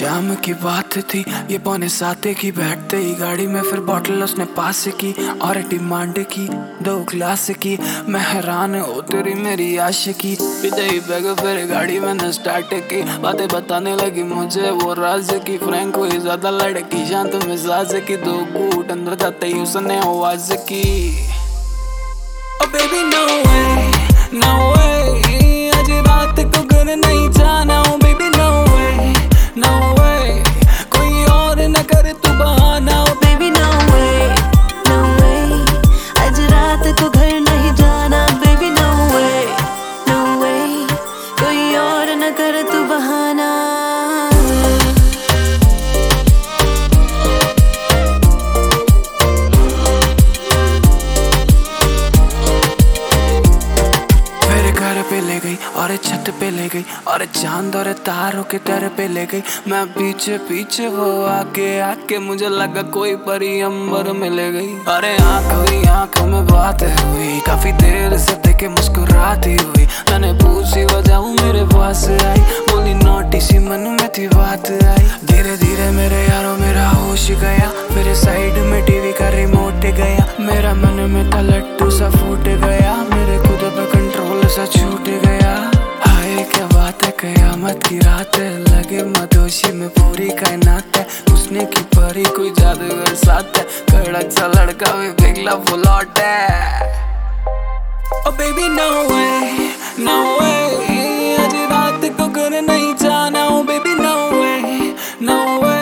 शाम की बात थी ये 6:45 की, बैठते ही गाड़ी में फिर बॉटल उसने पास की और डिमांड की 2 ग्लास की। मैं हैरान हो तेरी मेरी आशिकी, विजयी बैग फिर गाड़ी मैंने स्टार्ट की। बातें बताने लगी मुझे वो राज की, फ्रैंक हुई ज्यादा लड़की शांत मिजाज की। 2 घूंट अंदर जाते ही उसने आवाज की, ओ baby no way no way, आज रात को घर नहीं जाना। ओ baby no way no way, कोई और न कर तू बहाना। ओ बेबी नो वे, आज रात को घर नहीं जाना। बेबी नो वे, कोई और न कर तू बहाना। पे ले गई और छत पे ले गई और चांद और तारों के दर पे ले गई। मैं पीछे पीछे वो आगे आके, मुझे लगा कोई परी अंबर में ले गई। अरे आंख हुई आंखों में बात हुई, काफी देर से देखे मुस्कुराती हुई। मैंने पूछी वजह मेरे पास आई, बोली नोटी सी मन में थी बात आई। धीरे धीरे मेरे यारों मेरा होश गया, मेरे साइड में टीवी का रिमोट गया। मेरा मन में था लट्टू सा फूट गया, मेरे खुद पे कंट्रोल सा छूट गया। हाय क्या बात है, कयामत की रात है, लगे मदोशी में पूरी कायनात है। उसने की परी कोई जादूगर साथ है, कड़क सा लड़का भी पिघला फुलौट है। ओ बेबी नो वे, आज रात को घर नहीं जाना। ओ बेबी नो वे